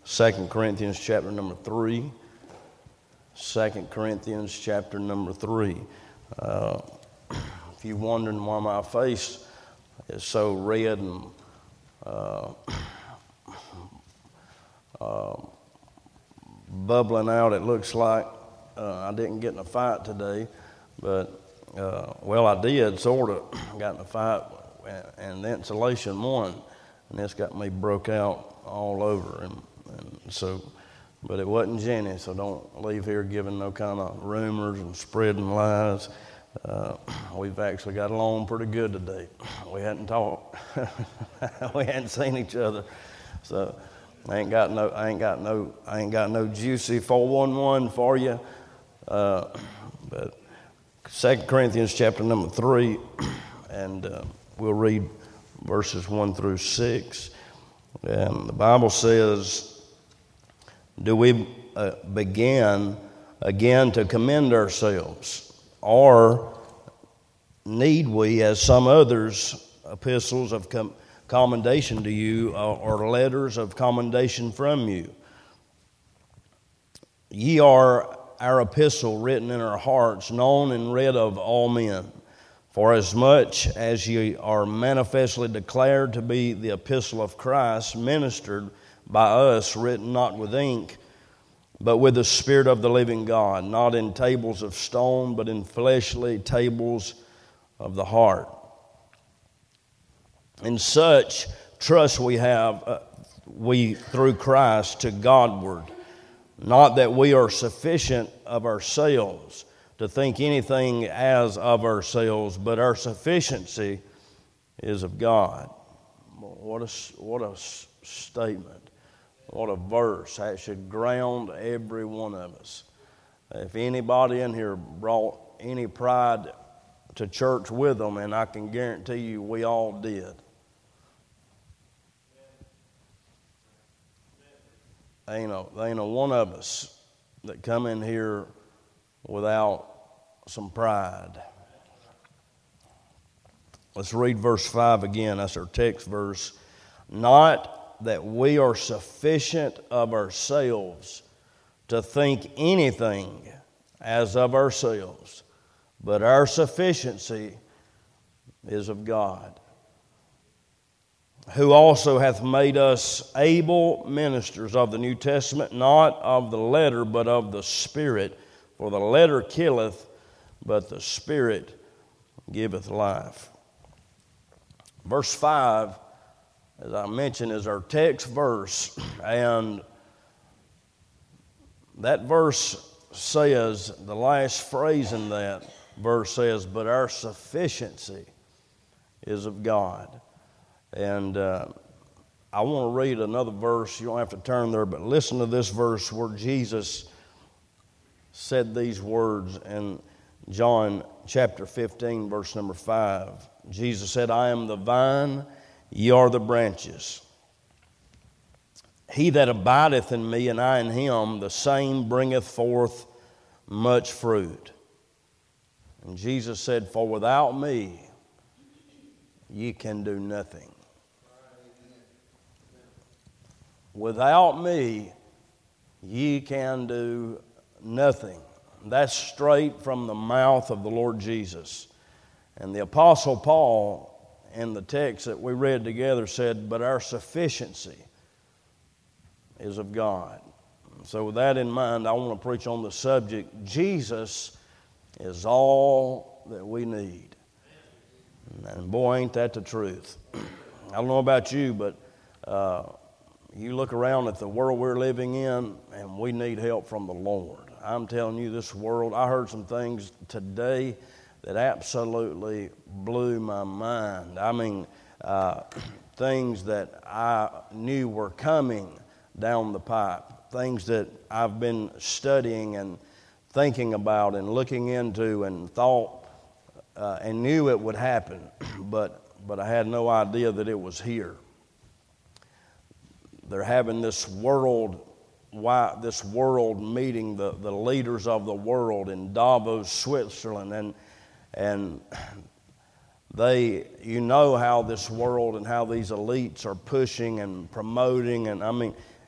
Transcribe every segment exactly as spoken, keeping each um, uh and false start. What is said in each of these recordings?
Second Corinthians chapter number three. Second Corinthians chapter number three. Uh, if you're wondering why my face is so red and uh, uh, bubbling out, it looks like uh, I didn't get in a fight today, but uh, well, I did sort of got in a fight, and the insulation won, and this got me broke out all over, and, and so. But it wasn't Jenny, so don't leave here giving no kind of rumors and spreading lies. Uh, we've actually got along pretty good today. We hadn't talked, we hadn't seen each other, so I ain't got no, I ain't got no, I ain't got no juicy four one one for you. Uh, but Second Corinthians chapter number three, and uh, we'll read verses one through six. And the Bible says, do we uh, begin again to commend ourselves, or need we, as some others, epistles of com- commendation to you, uh, or letters of commendation from you? Ye are our epistle written in our hearts, known and read of all men. For as much as ye are manifestly declared to be the epistle of Christ, ministered by us, written not with ink, but with the Spirit of the living God, not in tables of stone, but in fleshly tables of the heart. In such trust we have, uh, we through Christ to Godward, not that we are sufficient of ourselves to think anything as of ourselves, but our sufficiency is of God. What a, what a statement. What a verse. That should ground every one of us. If anybody in here brought any pride to church with them, and I can guarantee you we all did. Ain't a, ain't a one of us that come in here without some pride. Let's read verse five again. That's our text verse. Not that we are sufficient of ourselves to think anything as of ourselves, but our sufficiency is of God, who also hath made us able ministers of the New Testament, not of the letter, but of the Spirit. For the letter killeth, but the Spirit giveth life. Verse five, as I mentioned, is our text verse, and that verse says, the last phrase in that verse says, but our sufficiency is of God. And uh, I want to read another verse. You don't have to turn there, but listen to this verse where Jesus said these words in John chapter fifteen, verse number five. Jesus said, I am the vine, ye are the branches. He that abideth in me, and I in him, the same bringeth forth much fruit. And Jesus said, for without me, ye can do nothing. Without me, ye can do nothing. That's straight from the mouth of the Lord Jesus. And the Apostle Paul, in the text that we read together, said, but our sufficiency is of God. So with that in mind, I want to preach on the subject, Jesus is all that we need. And boy, ain't that the truth. I don't know about you, but uh, you look around at the world we're living in, and we need help from the Lord. I'm telling you, this world, I heard some things today that absolutely blew my mind. I mean, uh, things that I knew were coming down the pipe, things that I've been studying and thinking about and looking into and thought uh, and knew it would happen, but but I had no idea that it was here. They're having this world why this world meeting, the, the leaders of the world in Davos, Switzerland, and and they, you know how this world and how these elites are pushing and promoting, and I mean,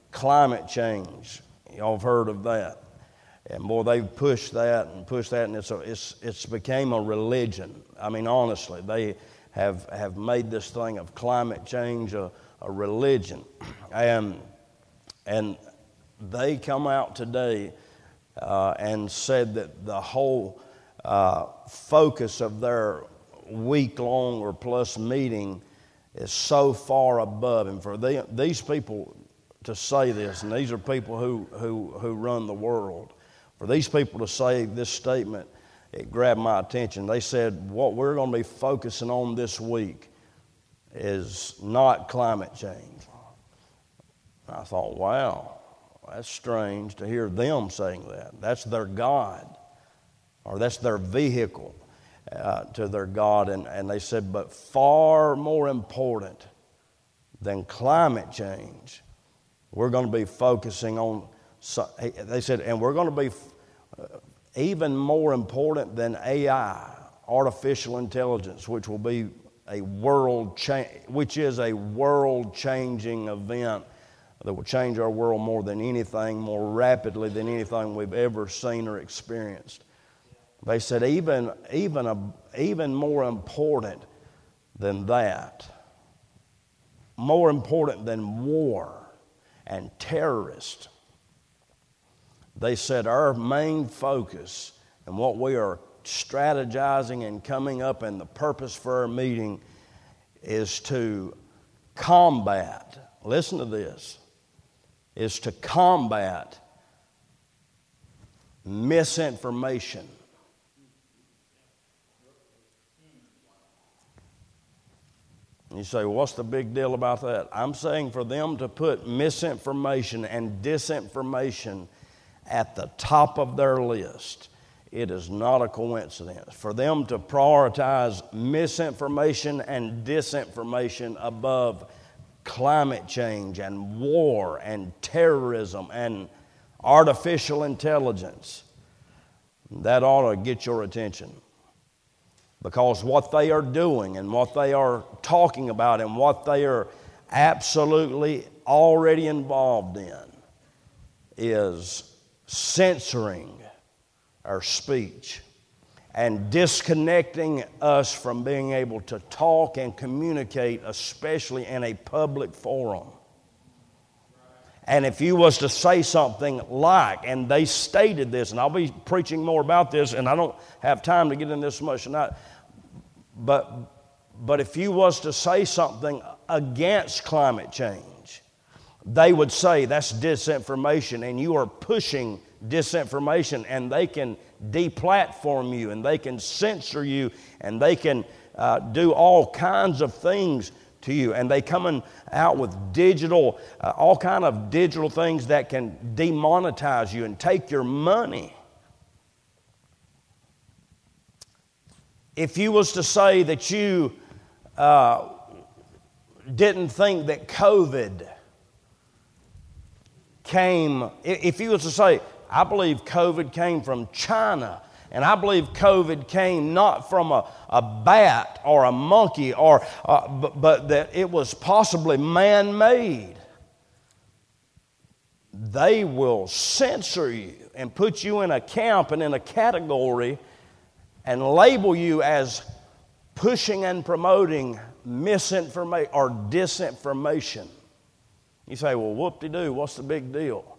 climate change. Y'all have heard of that. And boy, they've pushed that and pushed that, and it's a, it's it's became a religion. I mean, honestly, they have have made this thing of climate change a, a religion, and and they come out today uh, and said that the whole uh, focus of their week-long or plus meeting is so far above, and for the, these people to say this, and these are people who who who run the world. For these people to say this statement, it grabbed my attention. They said, what we're going to be focusing on this week is not climate change. I thought, wow, that's strange to hear them saying that. That's their God, or that's their vehicle uh, to their God. And, and they said, but far more important than climate change, we're going to be focusing on. So they said, and we're going to be uh, even more important than A I, artificial intelligence, which will be a world cha- which is a world-changing event that will change our world more than anything, more rapidly than anything we've ever seen or experienced. They said even even a, even more important than that, more important than war and terrorists. They said our main focus and what we are strategizing and coming up, and the purpose for our meeting is to combat, listen to this, is to combat misinformation. You say, well, what's the big deal about that? I'm saying for them to put misinformation and disinformation at the top of their list, it is not a coincidence. For them to prioritize misinformation and disinformation above climate change and war and terrorism and artificial intelligence, that ought to get your attention. Because what they are doing and what they are talking about and what they are absolutely already involved in is censoring our speech and disconnecting us from being able to talk and communicate, especially in a public forum. And if you was to say something like, and they stated this, and I'll be preaching more about this, and I don't have time to get into this much tonight, but, but if you was to say something against climate change, they would say that's disinformation, and you are pushing disinformation, and they can deplatform you, and they can censor you, and they can uh, do all kinds of things to you. And they coming out with digital, uh, all kind of digital things that can demonetize you and take your money. If you was to say that you uh, didn't think that COVID came, if you was to say, I believe COVID came from China, and I believe COVID came not from a, a bat or a monkey, or uh, but, but that it was possibly man-made, they will censor you and put you in a camp and in a category and label you as pushing and promoting misinformation or disinformation. You say, well, whoop-de-doo, what's the big deal?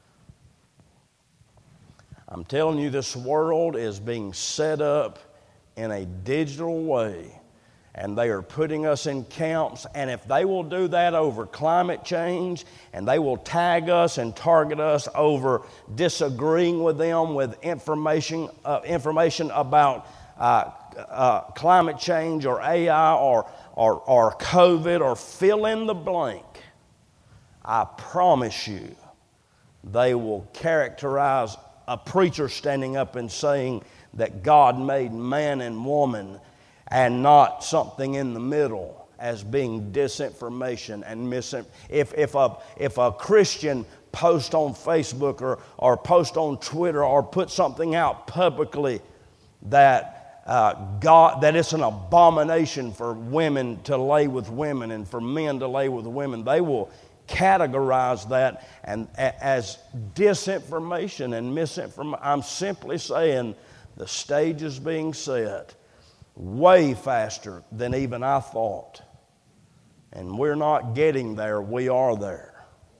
I'm telling you, this world is being set up in a digital way, and they are putting us in camps, and if they will do that over climate change, and they will tag us and target us over disagreeing with them with information, uh, information about uh, uh, climate change or A I or, or, or COVID or fill in the blank, I promise you they will characterize a preacher standing up and saying that God made man and woman and not something in the middle as being disinformation and misinformation. If, if, a, if a Christian post on Facebook or, or post on Twitter or put something out publicly that uh, God, that it's an abomination for women to lay with women and for men to lay with women, they will categorize that and as disinformation and misinformation. I'm simply saying the stage is being set way faster than even I thought. And we're not getting there, we are there.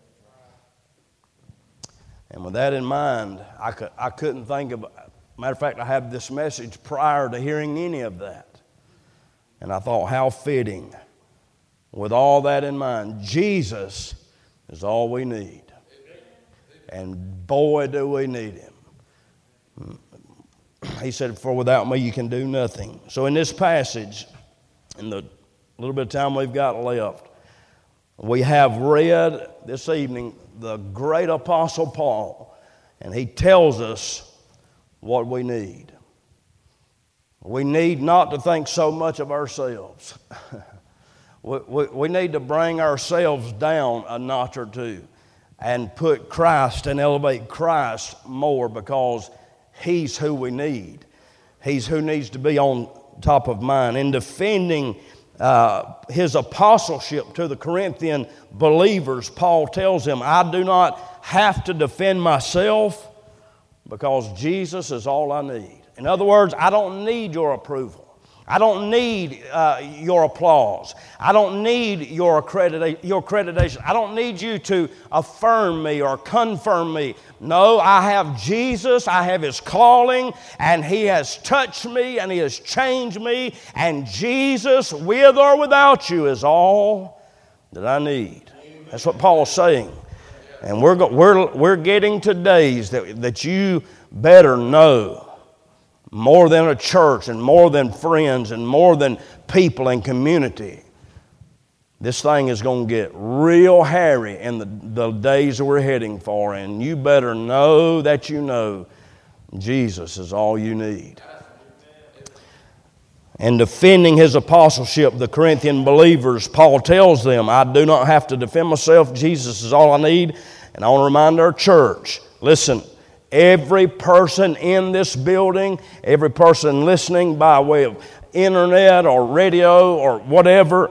And with that in mind, I, could, I couldn't think of, matter of fact, I had this message prior to hearing any of that. And I thought, how fitting. With all that in mind, Jesus is all we need. And boy, do we need Him. He said, for without me you can do nothing. So in this passage, in the little bit of time we've got left, we have read this evening the great Apostle Paul, and he tells us what we need. We need not to think so much of ourselves. we, we, we need to bring ourselves down a notch or two and put Christ and elevate Christ more, because He's who we need. He's who needs to be on top of mind. In defending uh, his apostleship to the Corinthian believers, Paul tells them, I do not have to defend myself because Jesus is all I need. In other words, I don't need your approval. I don't need uh, your applause. I don't need your, accredita- your accreditation. I don't need you to affirm me or confirm me. No, I have Jesus. I have His calling, and He has touched me, and He has changed me. And Jesus, with or without you, is all that I need. That's what Paul's saying. And we're, go- we're, we're getting to days that, that you better know, more than a church and more than friends and more than people and community, this thing is going to get real hairy in the, the days that we're heading for. And you better know that you know Jesus is all you need. And defending his apostleship, the Corinthian believers, Paul tells them, I do not have to defend myself. Jesus is all I need. And I want to remind our church, listen, every person in this building, every person listening by way of internet or radio or whatever,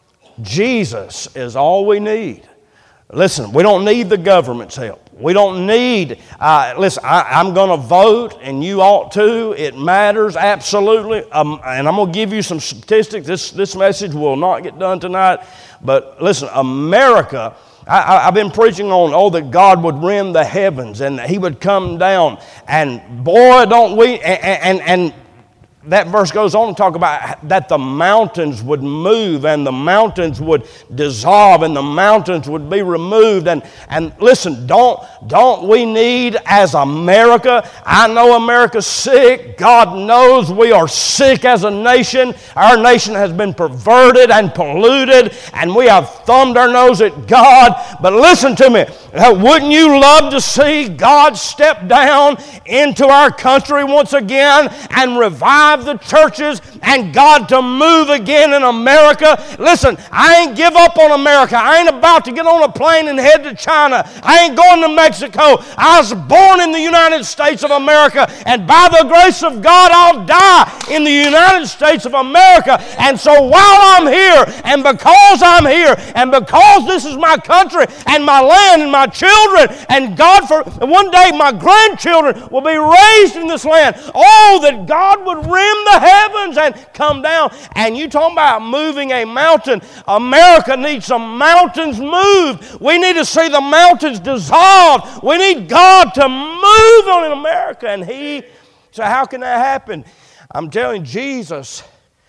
Jesus is all we need. Listen, we don't need the government's help. We don't need, uh, listen, I, I'm going to vote and you ought to. It matters, absolutely. Um, and I'm going to give you some statistics. This, this message will not get done tonight. But listen, America, I, I've been preaching on, oh, that God would rend the heavens and He would come down. And boy, don't we, and, and, and that verse goes on to talk about that the mountains would move and the mountains would dissolve and the mountains would be removed. And, and listen, don't, don't we need as America, I know America's sick. God knows we are sick as a nation. Our nation has been perverted and polluted and we have thumbed our nose at God. But listen to me, wouldn't you love to see God step down into our country once again and revive the churches and God to move again in America? Listen, I ain't give up on America. I ain't about to get on a plane and head to China. I ain't going to Mexico. I was born in the United States of America, and by the grace of God, I'll die in the United States of America. And so while I'm here, and because I'm here, and because this is my country and my land and my children, and God, for one day my grandchildren will be raised in this land. Oh, that God would rend the heavens and come down. And you talking about moving a mountain. America needs some mountains moved. We need to see the mountains dissolved. We need God to move on in America. And He, so how can that happen? I'm telling you, Jesus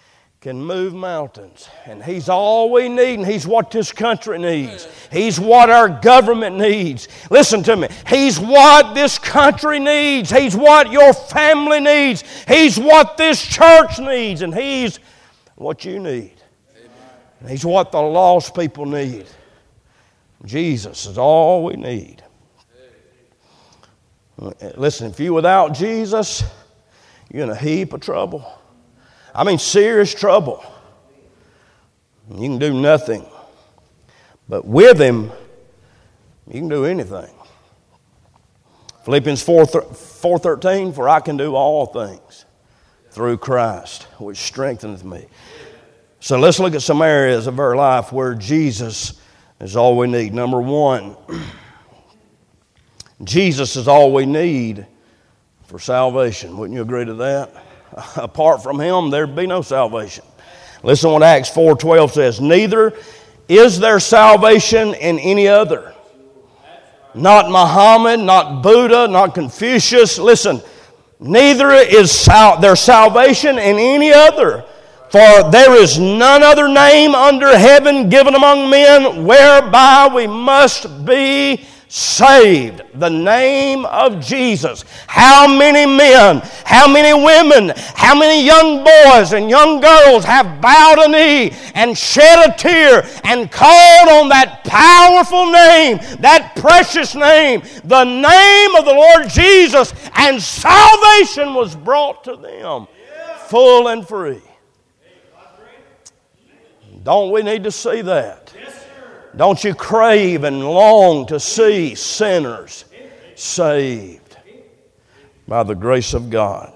can move mountains. And He's all we need, and He's what this country needs. He's what our government needs. Listen to me. He's what this country needs. He's what your family needs. He's what this church needs. And He's what you need. And He's what the lost people need. Jesus is all we need. Listen, if you're without Jesus, you're in a heap of trouble. I mean, serious trouble. You can do nothing. But with Him, you can do anything. Philippians four thirteen, for I can do all things through Christ, which strengtheneth me. So let's look at some areas of our life where Jesus is all we need. Number one, Jesus is all we need for salvation. Wouldn't you agree to that? Apart from Him, there'd be no salvation. Listen to what Acts four twelve says. Neither is there salvation in any other. Not Muhammad, not Buddha, not Confucius. Listen, neither is sal- there salvation in any other. For there is none other name under heaven given among men whereby we must be saved. The name of Jesus. How many men, how many women, how many young boys and young girls have bowed a knee and shed a tear and called on that powerful name, that precious name, the name of the Lord Jesus, and salvation was brought to them full and free. Don't we need to see that? Don't you crave and long to see sinners saved by the grace of God?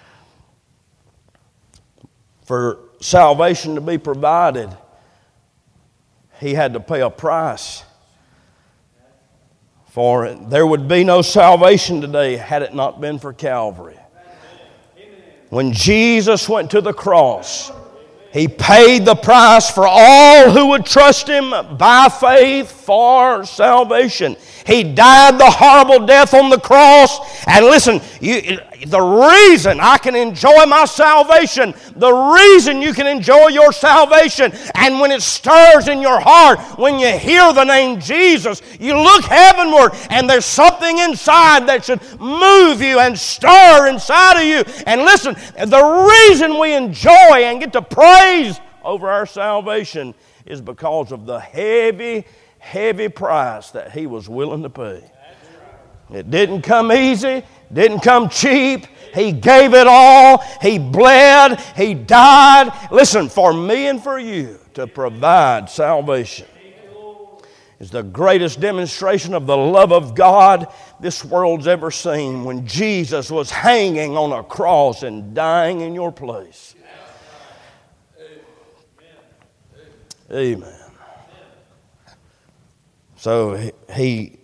For salvation to be provided, He had to pay a price for it. There would be no salvation today had it not been for Calvary. When Jesus went to the cross, He paid the price for all who would trust Him by faith for salvation. He died the horrible death on the cross. And listen, you, the reason I can enjoy my salvation, the reason you can enjoy your salvation, and when it stirs in your heart, when you hear the name Jesus, you look heavenward and there's something inside that should move you and stir inside of you. And listen, the reason we enjoy and get to praise over our salvation is because of the heavy, heavy price that He was willing to pay. It didn't come easy, didn't come cheap. He gave it all. He bled. He died. Listen, for me and for you to provide salvation is the greatest demonstration of the love of God this world's ever seen, when Jesus was hanging on a cross and dying in your place. Amen. So he, he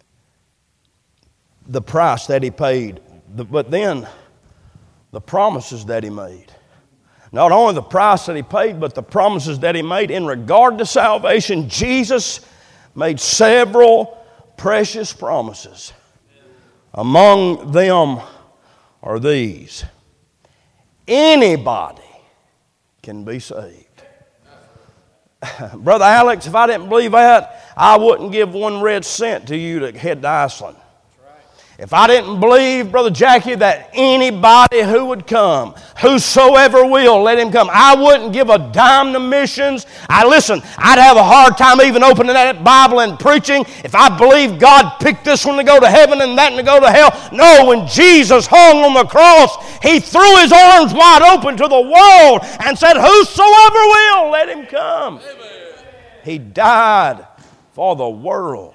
the price that He paid, the, but then the promises that He made. Not only the price that He paid, but the promises that He made in regard to salvation. Jesus made several precious promises. Among them are these. Anybody can be saved. Brother Alex, if I didn't believe that, I wouldn't give one red cent to you to head to Iceland. If I didn't believe, Brother Jackie, that anybody who would come, whosoever will, let him come, I wouldn't give a dime to missions. I listen, I'd have a hard time even opening that Bible and preaching if I believed God picked this one to go to heaven and that one to go to hell. No, when Jesus hung on the cross, He threw His arms wide open to the world and said, whosoever will, let him come. Amen. He died for the world.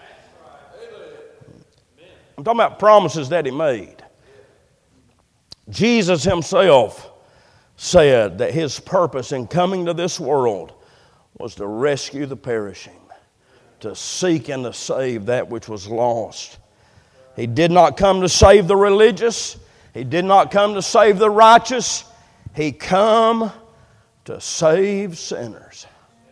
I'm talking about promises that He made. Jesus Himself said that His purpose in coming to this world was to rescue the perishing, to seek and to save that which was lost. He did not come to save the religious. He did not come to save the righteous. He come to save sinners.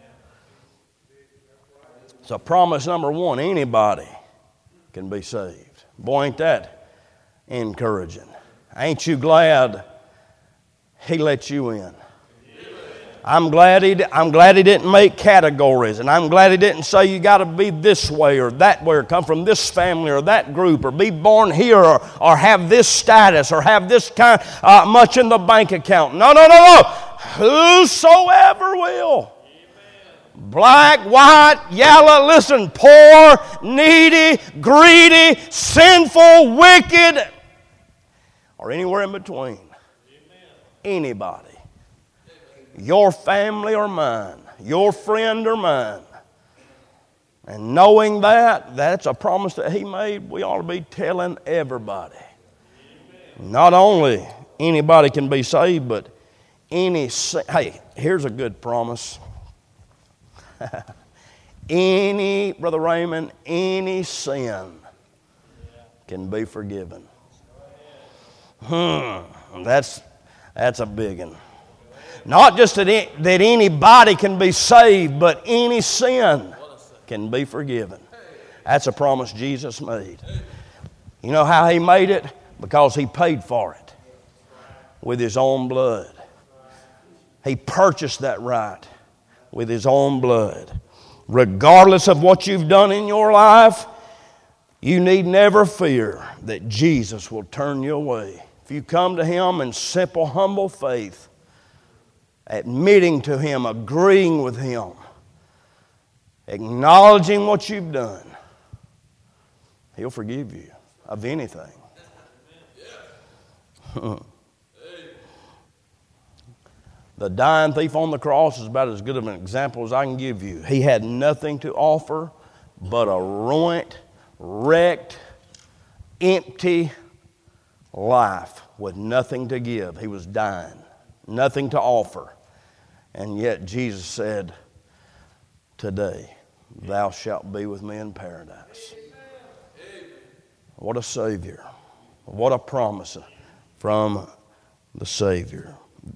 So promise number one, anybody can be saved. Boy, ain't that encouraging. Ain't you glad He let you in? I'm glad he, I'm glad he didn't make categories, and I'm glad He didn't say you got to be this way or that way or come from this family or that group or be born here or, or have this status or have this kind uh, much in the bank account. No, no, no, no. Whosoever will. Black, white, yellow, listen, poor, needy, greedy, sinful, wicked, or anywhere in between. Amen. Anybody. Amen. Your family or mine, your friend or mine. And knowing that, that's a promise that He made, we ought to be telling everybody. Amen. Not only anybody can be saved, but any, hey, here's a good promise. any, Brother Raymond, any sin can be forgiven. Hmm, that's, that's a big one. Not just that, it, that anybody can be saved, but any sin can be forgiven. That's a promise Jesus made. You know how He made it? Because He paid for it with His own blood. He purchased that right with His own blood. Regardless of what you've done in your life, you need never fear that Jesus will turn you away. If you come to Him in simple, humble faith, admitting to Him, agreeing with Him, acknowledging what you've done, He'll forgive you of anything. The dying thief on the cross is about as good of an example as I can give you. He had nothing to offer but a ruined, wrecked, empty life with nothing to give. He was dying, nothing to offer. And yet Jesus said, today thou shalt be with me in paradise. What a Savior. What a promise from the Savior.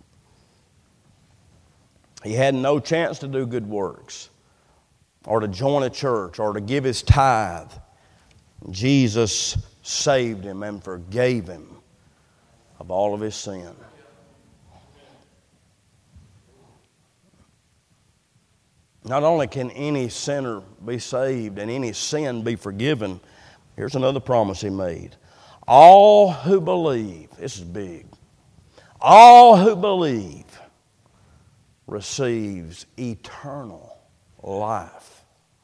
He had no chance to do good works or to join a church or to give his tithe. Jesus saved him and forgave him of all of his sin. Not only can any sinner be saved and any sin be forgiven, here's another promise He made. All who believe, this is big, all who believe receives eternal life.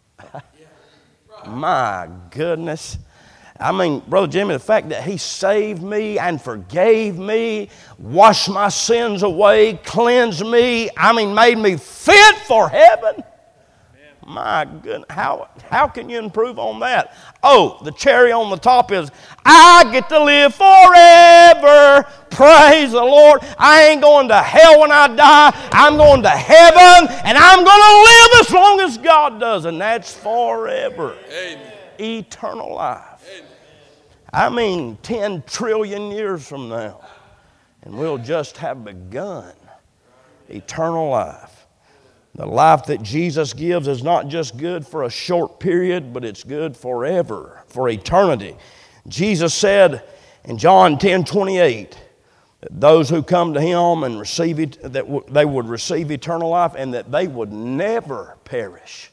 My goodness. I mean, Brother Jimmy, the fact that He saved me and forgave me, washed my sins away, cleansed me, I mean, made me fit for heaven. My goodness, how, how can you improve on that? Oh, the cherry on the top is, I get to live forever. Praise the Lord. I ain't going to hell when I die. I'm going to heaven, and I'm going to live as long as God does, and that's forever. Amen. Eternal life. Amen. I mean, ten trillion years from now, and we'll just have begun eternal life. The life that Jesus gives is not just good for a short period, but it's good forever, for eternity. Jesus said in John ten twenty-eight that those who come to Him and receive it, that w- they would receive eternal life and that they would never perish.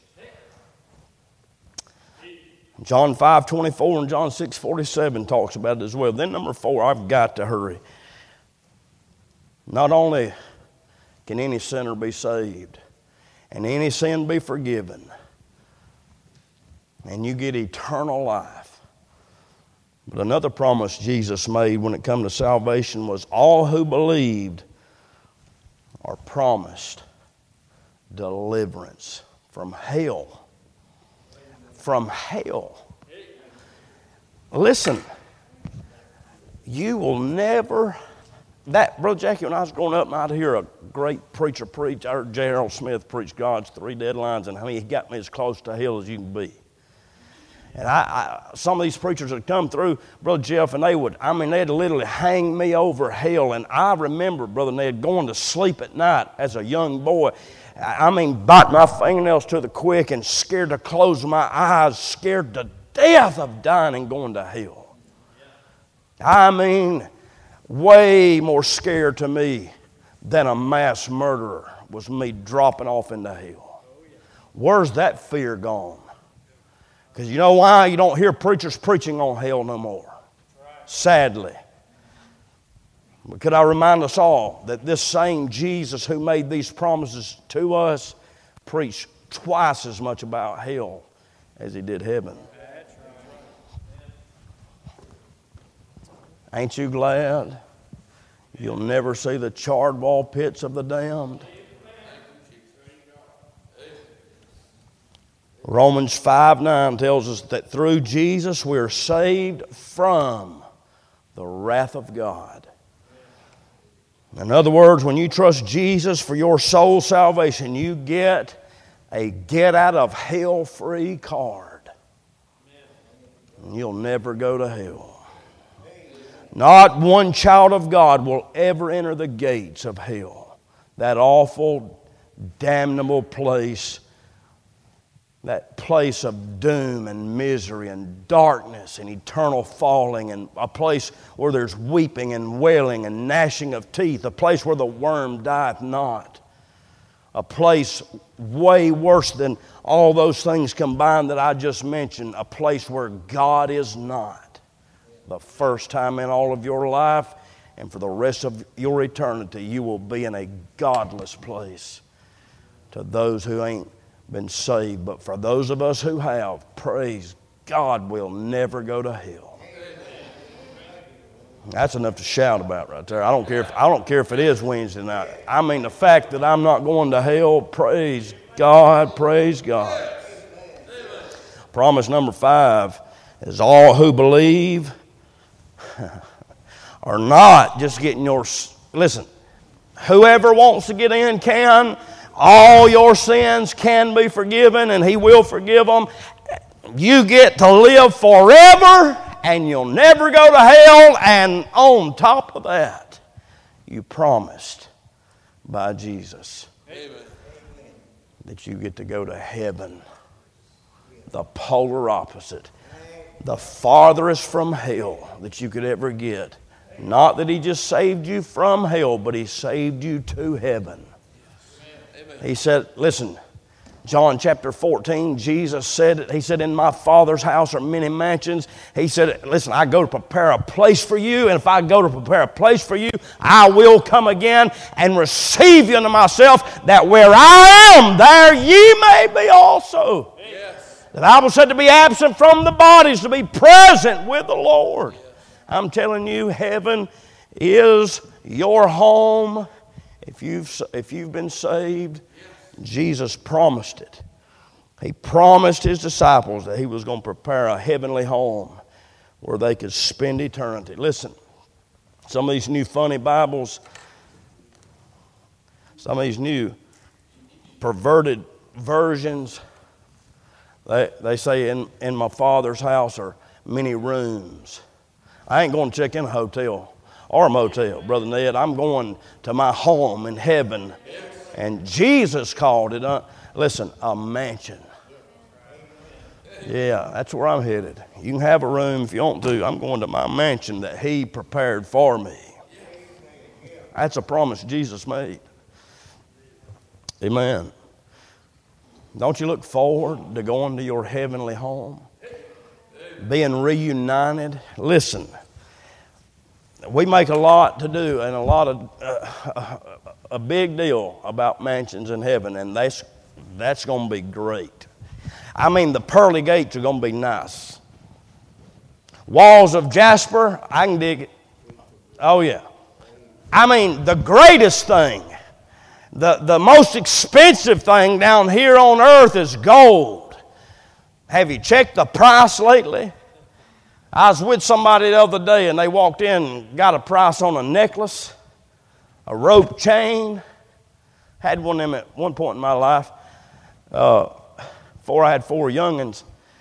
John five twenty-four and John six forty-seven talks about it as well. Then number four, I've got to hurry. Not only can any sinner be saved, and any sin be forgiven, and you get eternal life. But another promise Jesus made when it come to salvation was all who believed are promised deliverance from hell. From hell. Listen, you will never... That, Brother Jackie, when I was growing up, I'd hear a great preacher preach. I heard J. Harold Smith preach God's three deadlines, and I mean, he got me as close to hell as you can be. And I, I, some of these preachers would come through, Brother Jeff, and they would, I mean, they'd literally hang me over hell. And I remember, Brother Ned, going to sleep at night as a young boy. I mean, biting my fingernails to the quick and scared to close my eyes, scared to death of dying and going to hell. I mean... way more scared to me than a mass murderer was me dropping off into hell. Where's that fear gone? Because you know why? You don't hear preachers preaching on hell no more. Sadly. But could I remind us all that this same Jesus who made these promises to us preached twice as much about hell as He did heaven. Ain't you glad you'll never see the charred wall pits of the damned? Romans five nine tells us that through Jesus we're saved from the wrath of God. In other words, when you trust Jesus for your soul salvation, you get a get out of hell free card. And you'll never go to hell. Not one child of God will ever enter the gates of hell. That awful, damnable place. That place of doom and misery and darkness and eternal falling, and a place where there's weeping and wailing and gnashing of teeth, a place where the worm dieth not, a place way worse than all those things combined that I just mentioned, a place where God is not. The first time in all of your life, and for the rest of your eternity, you will be in a godless place to those who ain't been saved. But for those of us who have, praise God, we'll never go to hell. That's enough to shout about right there. I don't care if, I don't care if it is Wednesday night. I mean, the fact that I'm not going to hell, praise God, praise God. Promise number five is all who believe are not just getting your, listen, whoever wants to get in can. All your sins can be forgiven, and He will forgive them. You get to live forever, and you'll never go to hell. And on top of that, you promised by Jesus Amen. That you get to go to heaven. The polar opposite. The farthest from hell that you could ever get. Not that He just saved you from hell, but He saved you to heaven. He said, listen, John chapter fourteen, Jesus said it. He said, in my Father's house are many mansions. He said, listen, I go to prepare a place for you. And if I go to prepare a place for you, I will come again and receive you unto myself, that where I am, there ye may be also. Yes. The Bible said to be absent from the bodies, to be present with the Lord. Yes. I'm telling you, heaven is your home. If you've, if you've been saved, Jesus promised it. He promised His disciples that He was going to prepare a heavenly home where they could spend eternity. Listen, some of these new funny Bibles, some of these new perverted versions, they, they say in, in my Father's house are many rooms. I ain't going to check in a hotel or a motel, Brother Ned. I'm going to my home in heaven. And Jesus called it, uh, listen, a mansion. Yeah, that's where I'm headed. You can have a room if you want to. I'm going to my mansion that He prepared for me. That's a promise Jesus made. Amen. Don't you look forward to going to your heavenly home? Being reunited? Listen. We make a lot to do and a lot of uh, a big deal about mansions in heaven, and that's that's going to be great. I mean, the pearly gates are going to be nice. Walls of jasper, I can dig it. Oh yeah. I mean, the greatest thing, the the most expensive thing down here on earth is gold. Have you checked the price lately? I was with somebody the other day, and they walked in and got a price on a necklace, a rope chain. Had one of them at one point in my life, uh, before I had four young'uns.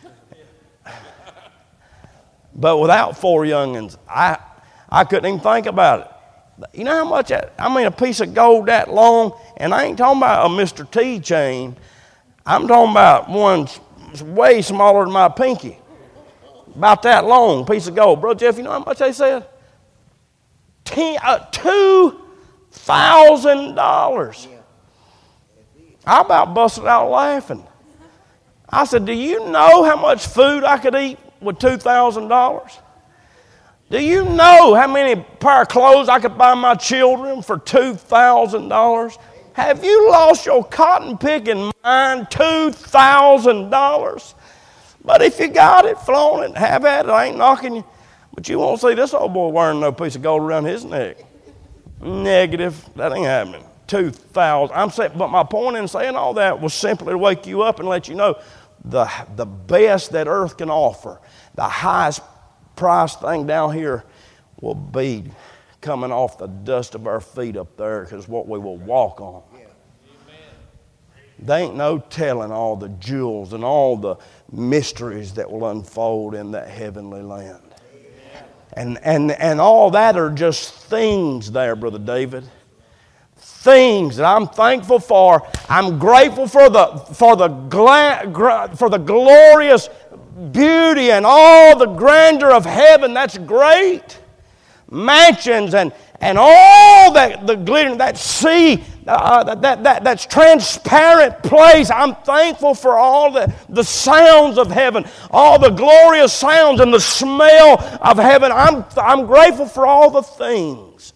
But without four young'uns, I I couldn't even think about it. You know how much, that, I mean, a piece of gold that long, and I ain't talking about a Mister T chain. I'm talking about one way smaller than my pinky. About that long piece of gold. Brother Jeff, you know how much they said? Ten, uh, two thousand dollars. I about busted out laughing. I said, do you know how much food I could eat with two thousand dollars? Do you know how many pair of clothes I could buy my children for two thousand dollars? Have you lost your cotton picking mind? two thousand dollars? But if you got it, flown it, have at it, I ain't knocking you. But you won't see this old boy wearing no piece of gold around his neck. Negative. That ain't happening. two thousand. I'm saying, but my point in saying all that was simply to wake you up and let you know the, the best that earth can offer, the highest priced thing down here will be coming off the dust of our feet up there, because what we will walk on. There ain't no telling all the jewels and all the mysteries that will unfold in that heavenly land. And, and, and all that are just things there, Brother David. Things that I'm thankful for. I'm grateful for the, for the, gla- for the glorious beauty and all the grandeur of heaven. That's great. Mansions and, and all that, the glitter, that sea, uh, that, that, that, that's transparent place. I'm thankful for all the, the sounds of heaven, all the glorious sounds and the smell of heaven. I'm, I'm grateful for all the things.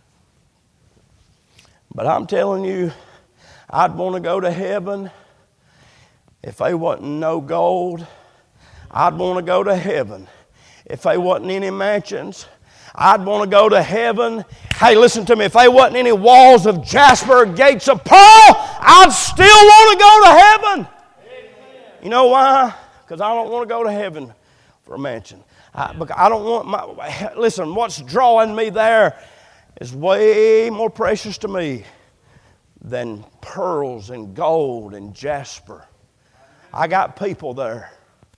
But I'm telling you, I'd want to go to heaven if there wasn't no gold. I'd want to go to heaven if there wasn't any mansions. I'd want to go to heaven. Hey, listen to me. If there wasn't any walls of jasper, gates of pearl, I'd still want to go to heaven. Amen. You know why? Because I don't want to go to heaven for a mansion. I, because I don't want my... Listen, what's drawing me there is way more precious to me than pearls and gold and jasper. I got people there.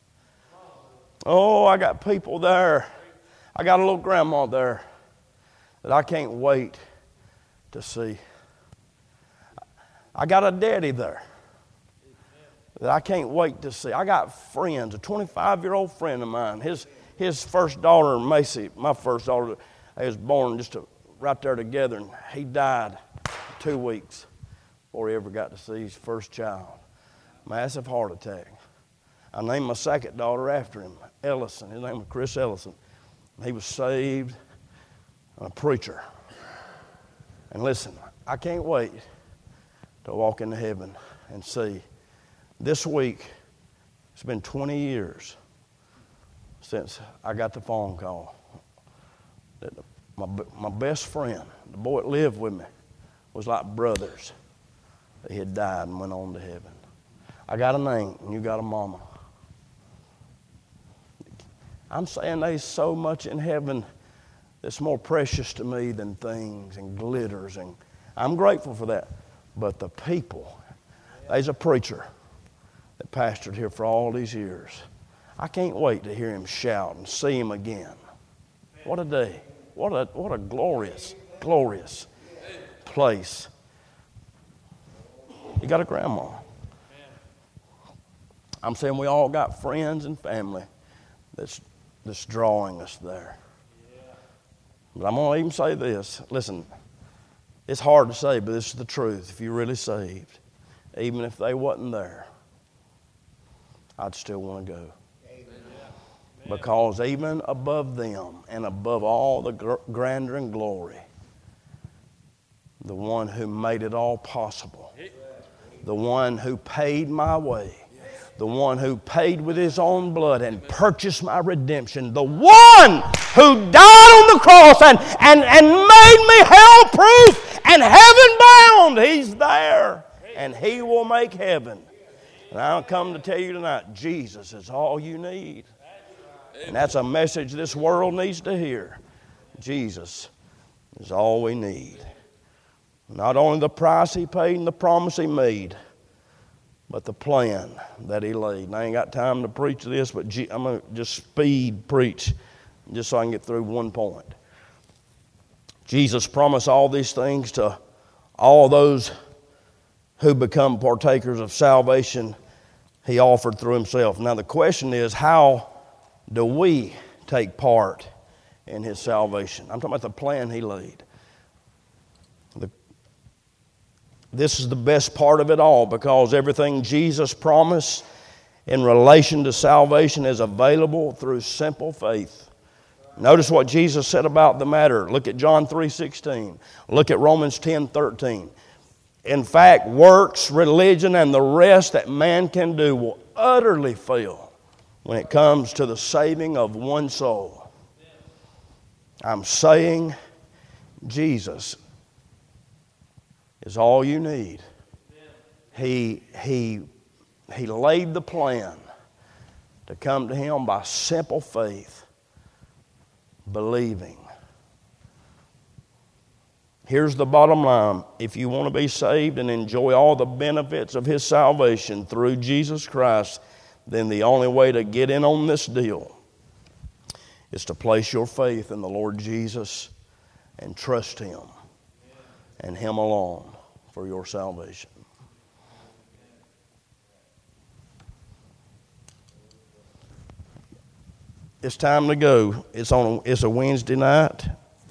Oh, I got people there. I got a little grandma there that I can't wait to see. I got a daddy there that I can't wait to see. I got friends, a twenty-five-year-old friend of mine. His his first daughter, Macy, my first daughter, they was born just to, right there together, and he died two weeks before he ever got to see his first child. Massive heart attack. I named my second daughter after him, Ellison. His name was Chris Ellison. He was saved, a preacher. And listen, I can't wait to walk into heaven and see. This week, it's been twenty years since I got the phone call that my, my best friend, the boy that lived with me, was like brothers. He had died and went on to heaven. I got a name, and you got a mama. I'm saying there's so much in heaven that's more precious to me than things and glitters. And I'm grateful for that. But the people, there's a preacher that pastored here for all these years. I can't wait to hear him shout and see him again. What a day. What a, what a glorious, glorious place. You got a grandma. I'm saying we all got friends and family that's that's drawing us there. But I'm going to even say this. Listen, it's hard to say, but this is the truth. If you're really saved, even if they wasn't there, I'd still want to go. Amen. Because even above them and above all the gr- grandeur and glory, the one who made it all possible, the one who paid my way, the one who paid with his own blood and purchased my redemption, the one who died on the cross and, and, and made me hell-proof and heaven-bound, he's there, and he will make heaven. And I'll come to tell you tonight, Jesus is all you need. And that's a message this world needs to hear. Jesus is all we need. Not only the price he paid and the promise he made, but the plan that he laid. And I ain't got time to preach this, but I'm going to just speed preach just so I can get through one point. Jesus promised all these things to all those who become partakers of salvation he offered through himself. Now the question is, how do we take part in his salvation? I'm talking about the plan he laid. The This is the best part of it all, because everything Jesus promised in relation to salvation is available through simple faith. Notice what Jesus said about the matter. Look at John three sixteen. Look at Romans ten thirteen. In fact, works, religion, and the rest that man can do will utterly fail when it comes to the saving of one soul. I'm saying Jesus is all you need. He, he, he laid the plan to come to him by simple faith, believing. Here's the bottom line. If you want to be saved and enjoy all the benefits of His salvation through Jesus Christ, then the only way to get in on this deal is to place your faith in the Lord Jesus and trust Him and Him alone for your salvation. It's time to go. It's on. A, it's a Wednesday night.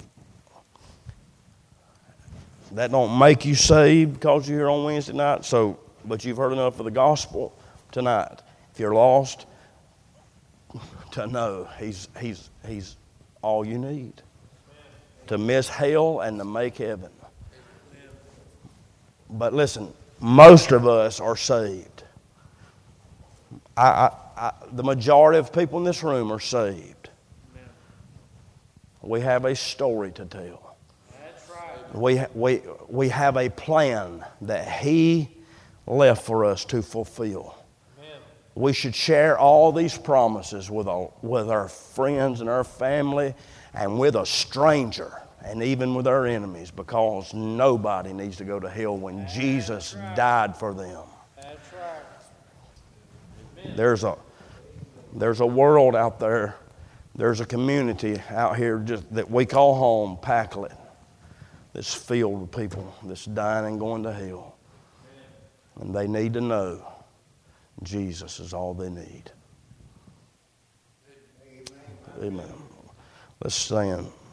That don't make you saved because you're here on Wednesday night. So, but you've heard enough of the gospel tonight. If you're lost, to know He's He's He's all you need to miss hell and to make heaven. But listen, most of us are saved. I, I, I, the majority of people in this room are saved. We have a story to tell. That's right. We, we, we have a plan that He left for us to fulfill. Amen. We should share all these promises with our, with our friends and our family and with a stranger and even with our enemies, because nobody needs to go to hell when That's Jesus right. died for them. That's right. Amen. There's a There's a world out there, there's a community out here just that we call home, Packlet, that's filled with people that's dying and going to hell. And they need to know Jesus is all they need. Amen. Let's stand.